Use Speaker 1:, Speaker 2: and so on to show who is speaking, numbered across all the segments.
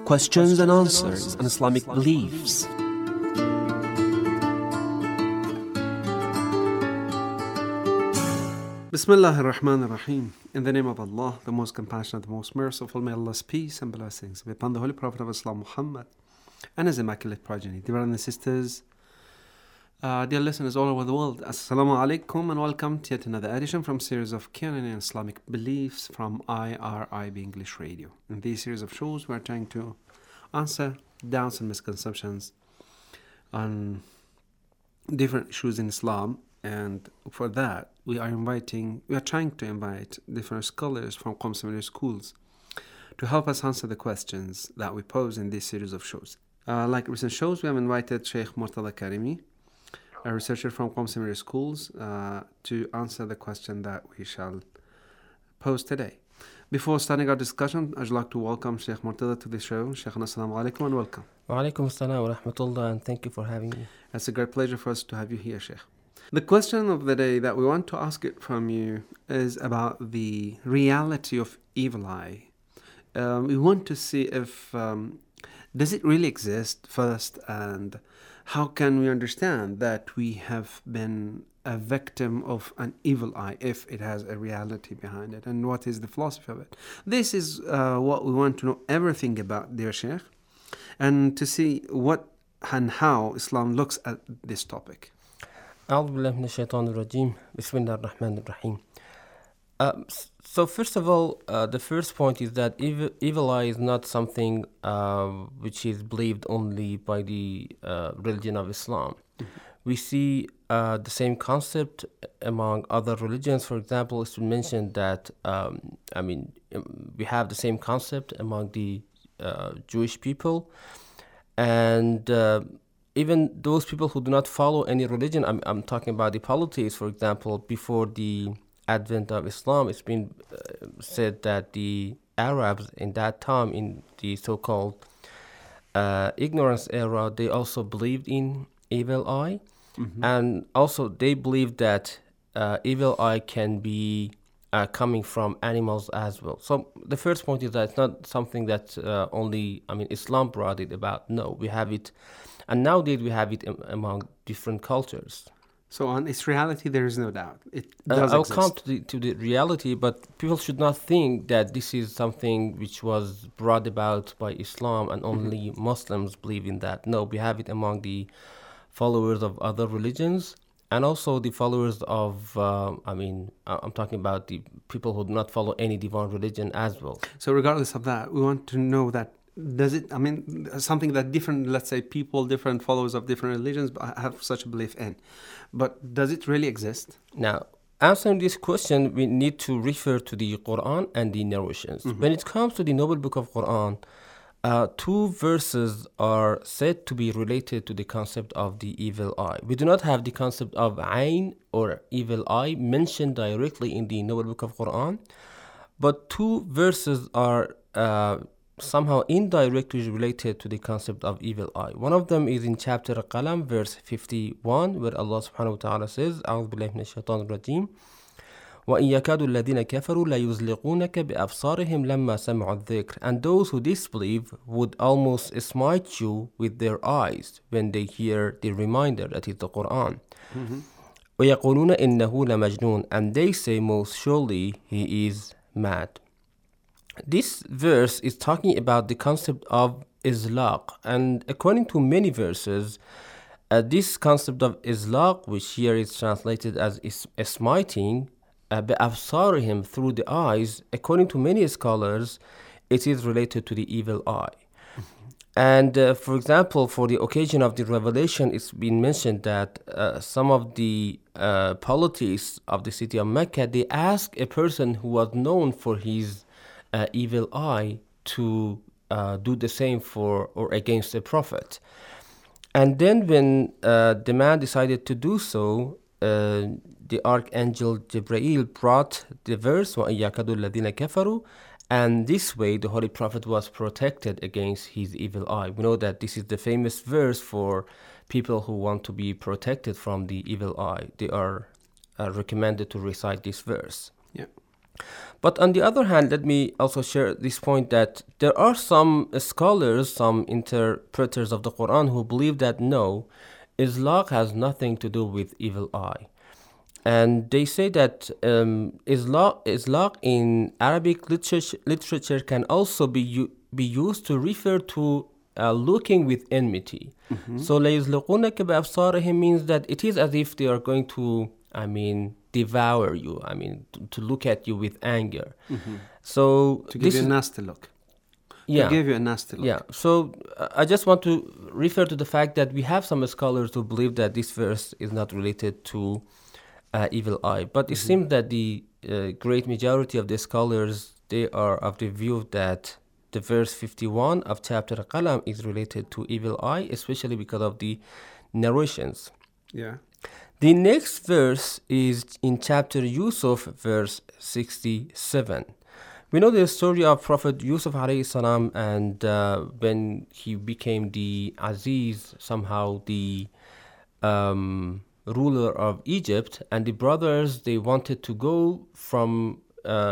Speaker 1: questions and answers on Islamic beliefs. Bismillah ar-Rahman ar-Rahim. In the name of Allah, the most compassionate, the most merciful, may Allah's peace and blessings be upon the Holy Prophet of Islam, Muhammad, and his immaculate progeny. Dear brothers and sisters, dear listeners all over the world, Assalamu alaikum and welcome to yet another edition from series of Canon and Islamic Beliefs from IRIB English Radio. In this series of shows, we are trying to answer doubts and misconceptions on different issues in Islam, and for that, we are trying to invite different scholars from Qom Seminary schools to help us answer the questions that we pose in this series of shows. Like recent shows, we have invited Sheikh Murtada Karimi, a researcher from Qom Seminary schools, to answer the question that we shall pose today. Before starting our discussion, I'd like to welcome Sheikh Murtada to the show. Sheikh, assalamu alaikum and welcome.
Speaker 2: Wa alaikum assalam wa rahmatullah, and thank you for having me.
Speaker 1: It's a great pleasure for us to have you here, Sheikh. The question of the day that we want to ask it from you is about the reality of evil eye. We want to see if does it really exist first, and how can we understand that we have been a victim of an evil eye if it has a reality behind it, and what is the philosophy of it? This is what we want to know everything about, dear Sheikh, and to see what and how Islam looks at this topic.
Speaker 2: أعوذ بالله من الشيطان الرجيم بسم الله الرحمن الرحيم. So first of all, the first point is that evil eye is not something which is believed only by the religion of Islam. Mm-hmm. We see the same concept among other religions. For example, it's been mentioned that we have the same concept among the Jewish people, and even those people who do not follow any religion. I'm talking about the polytheists, for example. Before the advent of Islam, it's been said that the Arabs in that time, in the so-called ignorance era, they also believed in evil eye. Mm-hmm. And also they believed that evil eye can be coming from animals as well. So the first point is that it's not something that Islam brought it about. No, we have it, and nowadays we have it among different cultures.
Speaker 1: So on its reality, there is no doubt. It does
Speaker 2: I'll
Speaker 1: exist.
Speaker 2: come to the reality, but people should not think that this is something which was brought about by Islam and only Muslims believe in that. No, we have it among the followers of other religions, and also the followers of, I'm talking about the people who do not follow any divine religion as well.
Speaker 1: So regardless of that, we want to know that, something that different, let's say, people, different followers of different religions have such a belief in. But does it really exist?
Speaker 2: Now, answering this question, we need to refer to the Quran and the narrations. Mm-hmm. When it comes to the Noble Book of Quran, two verses are said to be related to the concept of the evil eye. We do not have the concept of ayn or evil eye mentioned directly in the Noble Book of Quran, but two verses are somehow indirectly related to the concept of evil eye. One of them is in chapter Qalam, verse 51, where Allah subhanahu wa ta'ala says, أعوذ بالله من الشيطان الرجيم وَإِنْ يَكَادُ الَّذِينَ كَفَرُوا لَيُزْلِقُونَكَ بِأَبْصَارِهِمْ لَمَّا سَمِعُوا الذِّكْرَ. And those who disbelieve would almost smite you with their eyes when they hear the reminder, that is the Quran. وَيَقُولُونَ إِنَّهُ لَمَجْنُونَ. And they say, most surely he is mad. This verse is talking about the concept of izlaq, and according to many verses, this concept of izlaq, which here is translated as smiting, بِأَبْصَارِهِمْ, through the eyes, according to many scholars, it is related to the evil eye. And for example, for the occasion of the revelation, it's been mentioned that some of the polytheists of the city of Mecca, they asked a person who was known for his evil eye to do the same for or against a prophet. And then when the man decided to do so, the archangel Jibreel brought the verse وَإِنْ يَكَادُ الَّذِينَ كَفَرُوا, and this way the Holy Prophet was protected against his evil eye. We know that this is the famous verse for people who want to be protected from the evil eye. They are recommended to recite this verse.
Speaker 1: Yeah.
Speaker 2: But on the other hand, let me also share this point that there are some scholars, some interpreters of the Quran who believe that no, Islaq has nothing to do with evil eye. And they say that Islaq in Arabic literature can also be used to refer to looking with enmity. So لَيُزْلِقُونَكَ بِأَبْصَارِهِمْ means that it is as if they are going to, devour you, to look at you with anger. So
Speaker 1: to give you a nasty look.
Speaker 2: Yeah.
Speaker 1: To give you a nasty look.
Speaker 2: Yeah. So I just want to refer to the fact that we have some scholars who believe that this verse is not related to evil eye. But it seems that the great majority of the scholars, they are of the view that the verse 51 of chapter Qalam is related to evil eye, especially because of the narrations.
Speaker 1: Yeah.
Speaker 2: The next verse is in chapter Yusuf, verse 67. We know the story of Prophet Yusuf alayhi salam, and when he became the Aziz, somehow the ruler of Egypt, and the brothers, they wanted to go from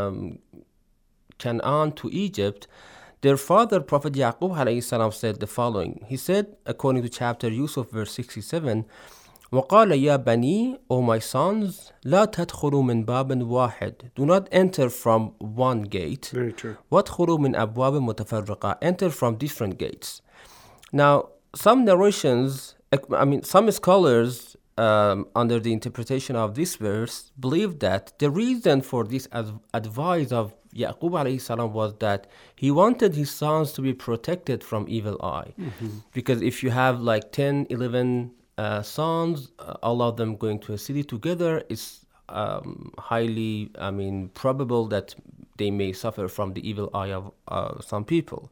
Speaker 2: Canaan to Egypt. Their father, Prophet Yaqub alayhi salam, said the following. He said, according to chapter Yusuf, verse 67, وَقَالَ يَا بَنِي, O my sons, لَا تَدْخُلُوا مِنْ بَابٍ وَاحِدٍ, do not enter from one gate.
Speaker 1: Very true.
Speaker 2: وَادْخُلُوا مِنْ أَبْوَابٍ مُتَفَرِّقَةٍ, enter from different gates. Now, some narrations, some scholars, under the interpretation of this verse, believe that the reason for this advice of Yaqub alayhi salam was that he wanted his sons to be protected from evil eye. Because if you have like 10, 11 sons, all of them going to a city together, it's highly, probable that they may suffer from the evil eye of some people.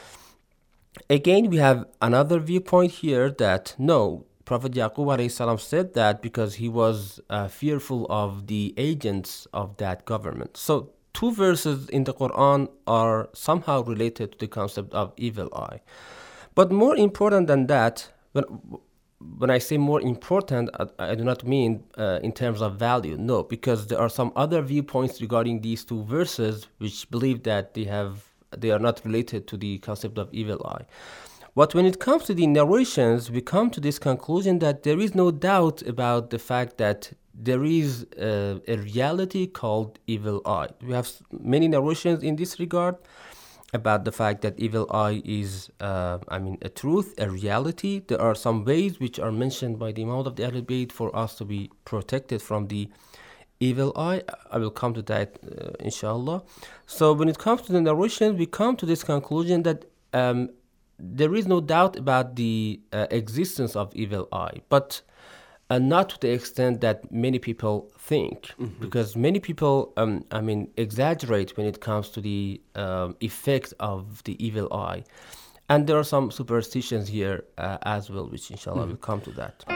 Speaker 2: Again, we have another viewpoint here that no, Prophet Yaqub alayhi salam said that because he was fearful of the agents of that government. So two verses in the Quran are somehow related to the concept of evil eye. But more important than that, when I say more important, I do not mean in terms of value. No, because there are some other viewpoints regarding these two verses which believe that they are not related to the concept of evil eye. But when it comes to the narrations, we come to this conclusion that there is no doubt about the fact that there is a reality called evil eye. We have many narrations in this regard about the fact that evil eye is, a truth, a reality. There are some ways which are mentioned by the Imam of the Ahlul Bayt for us to be protected from the evil eye. I will come to that, inshallah. So when it comes to the narrations, we come to this conclusion that there is no doubt about the existence of evil eye, but not to the extent that many people think, because many people, exaggerate when it comes to the effect of the evil eye. And there are some superstitions here as well, which inshallah will come to that.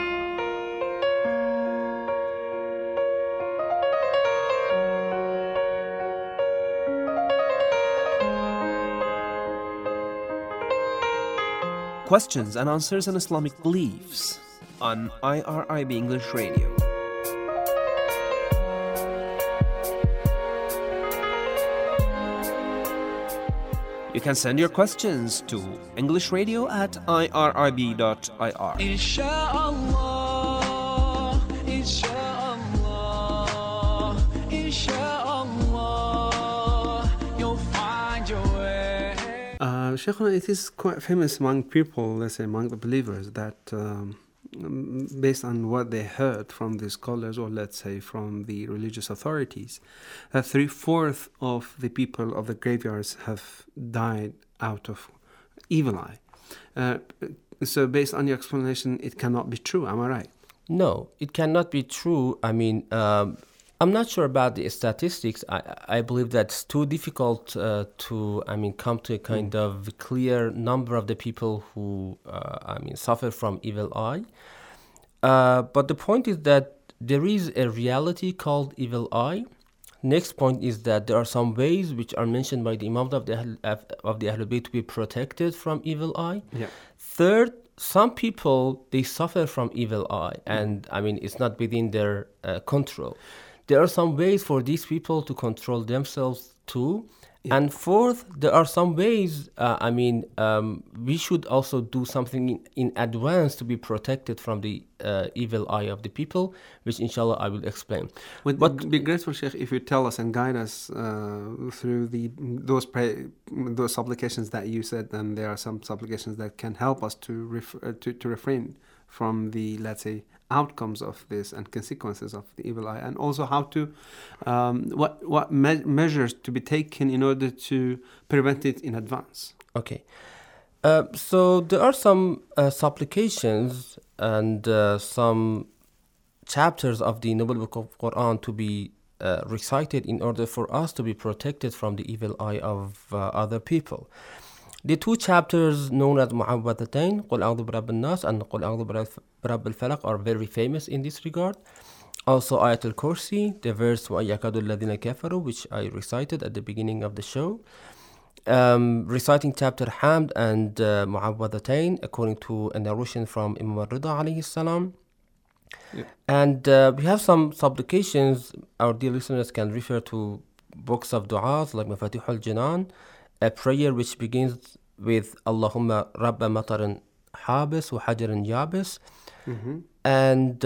Speaker 3: Questions and answers on Islamic beliefs on IRIB English Radio. You can send your questions to englishradio@irib.ir.
Speaker 4: Inshallah, inshallah, inshallah, you'll find your way.
Speaker 1: Shaykhuna, it is quite famous among people, let's say among the believers, that based on what they heard from the scholars, or let's say from the religious authorities, that 3/4 of the people of the graveyards have died out of evil eye. So based on your explanation, it cannot be true, am I right?
Speaker 2: No, it cannot be true. I'm not sure about the statistics. I believe that's too difficult to come to a kind of clear number of the people who suffer from evil eye. But the point is that there is a reality called evil eye. Next point is that there are some ways which are mentioned by the Imam of the Ahlul Bayt to be protected from evil eye.
Speaker 1: Yeah.
Speaker 2: Third, some people, they suffer from evil eye, and it's not within their control. there are some ways for these people to control themselves too.
Speaker 1: Yeah.
Speaker 2: And fourth, there are some ways, we should also do something in advance to be protected from the evil eye of the people, which inshallah I will explain.
Speaker 1: Would be grateful, Sheikh, if you tell us and guide us through those supplications that you said, and there are some supplications that can help us to refrain from the, let's say, outcomes of this and consequences of the evil eye, and also how to what measures to be taken in order to prevent it in advance.
Speaker 2: Okay. So there are some supplications and some chapters of the Noble Book of Quran to be recited in order for us to be protected from the evil eye of other people. The two chapters known as Mu'awwadhatayn, Qul A'udhu Birabb al-Nas and Qul A'udhu Birabb al-Falaq, are very famous in this regard. Also Ayat al-Kursi, the verse وَأَيَّكَادُ الَّذِينَ كَفَرُوا, which I recited at the beginning of the show. Reciting chapter Hamd and Mu'awwadhatayn according to a narration from Imam al-Rida alayhi salam.
Speaker 1: Yeah.
Speaker 2: And we have some supplications. Our dear listeners can refer to books of du'as like Mafatih al-Jinan, a prayer which begins with Allahumma Rabba Matarin Habis wa Hajarin Yabis. And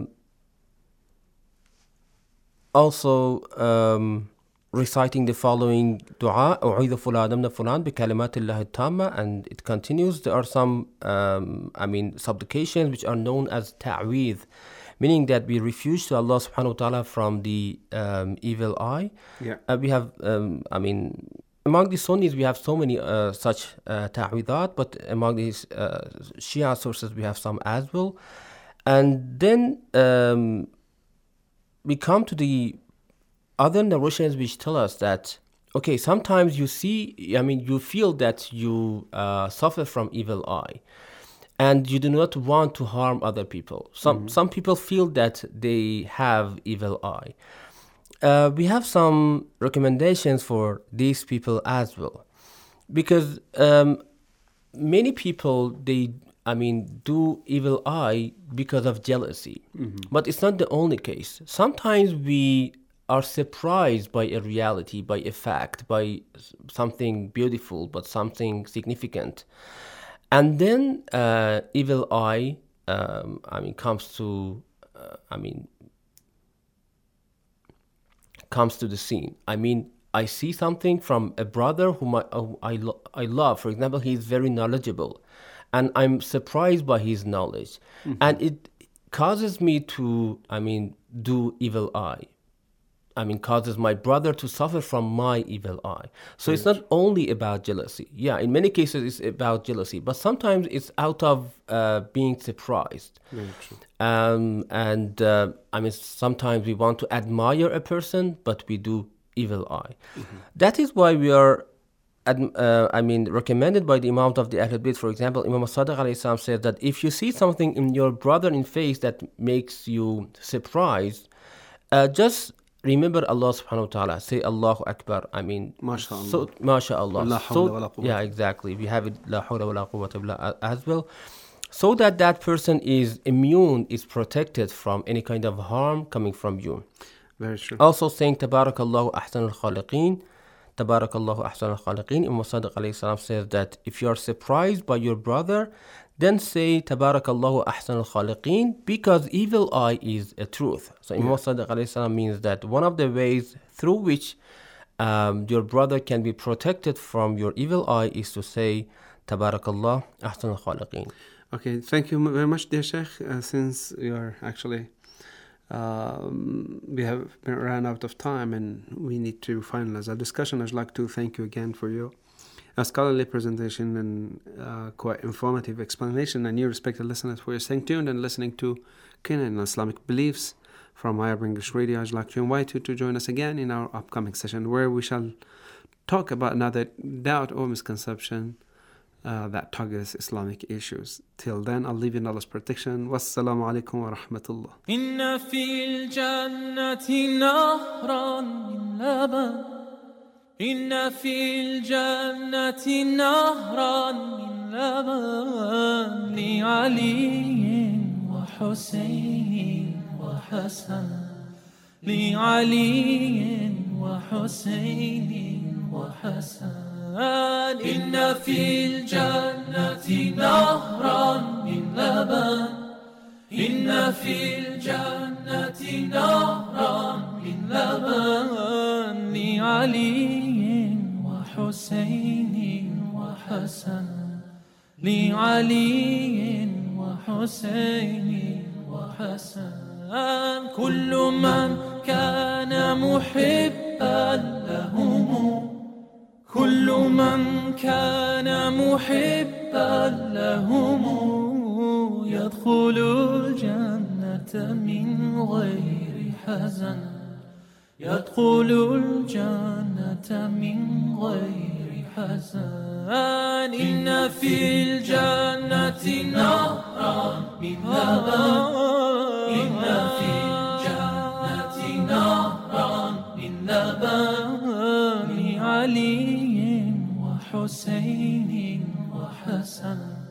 Speaker 2: also reciting the following dua, أعيذ فلان من فلان بكلمات الله التامة, and it continues. There are some supplications which are known as ta'weedh, meaning that we refuge to Allah subhanahu wa ta'ala from the evil eye.
Speaker 1: Yeah.
Speaker 2: We have among the Sunnis we have so many such ta'weedhat, but among these Shia sources we have some as well. And then we come to the other narrations which tell us that, okay, sometimes you feel that you suffer from evil eye, and you do not want to harm other people. Some people feel that they have evil eye. We have some recommendations for these people as well, because many people do evil eye because of jealousy, but it's not the only case. Sometimes we are surprised by a reality, by a fact, by something beautiful, but something significant, and then evil eye comes to the scene. I see something from a brother whom I love. For example, he is very knowledgeable, and I'm surprised by his knowledge, and it causes me to do evil eye. Causes my brother to suffer from my evil eye. So it's not only about jealousy. Yeah, in many cases it's about jealousy, but sometimes it's out of being surprised.
Speaker 1: Very true.
Speaker 2: Sometimes we want to admire a person, but we do evil eye. That is why we are recommended by the Imam of the Ahlul Bayt. For example, Imam Sadiq alayhi salam says that if you see something in your brother in face that makes you surprised, just remember Allah subhanahu wa ta'ala. Say Allahu Akbar.
Speaker 1: MashaAllah.
Speaker 2: So, MashaAllah.
Speaker 1: La hawla wa la quwwata.
Speaker 2: Yeah, exactly. We have it, La hawla wa la quwwata illa as well. So that person is immune, is protected from any kind of harm coming from you.
Speaker 1: Very true.
Speaker 2: Also saying Tabarakallahu ahsan al-khaliqeen. Tabarakallahu ahsan al-khaliqeen. Imam Sadiq alayhi salam says that if you are surprised by your brother, then say Tabarakallahu ahsan al-khaliqeen, because evil eye is a truth. So Imam Sadiq alayhi salam means that one of the ways through which your brother can be protected from your evil eye is to say Tabarakallah ahsan al-khaliqeen.
Speaker 1: Okay, thank you very much, dear Sheikh. Since we are actually we have ran out of time and we need to finalize our discussion, I'd like to thank you again for your scholarly presentation and quite informative explanation, and you respected listeners for your staying tuned and listening to Kina and Islamic Beliefs from Arab English Radio. I'd like to invite you to join us again in our upcoming session, where we shall talk about another doubt or misconception that targets Islamic issues. Till then, I'll leave you in Allah's protection. Wassalamu alaikum wa rahmatullah.
Speaker 4: إن في الجنة نهرا من لبن إن في الجنة نهرا من لبن لعلي وحسين وحسن لعلي وحسين وحسن إن في الجنة نهرا من لبن إن في الجنة نهرا من لبن لعلي وحسين وحسن لعلي وحسين وحسن كل من كان محبا لهم كل من كان محبا لهم يدخل الجنة من غير حزن يدخل الجنة من غير حزن إن في الجنة نهرا من لبن إن في الجنة نهرا من لبن لعلي وحسين وحسن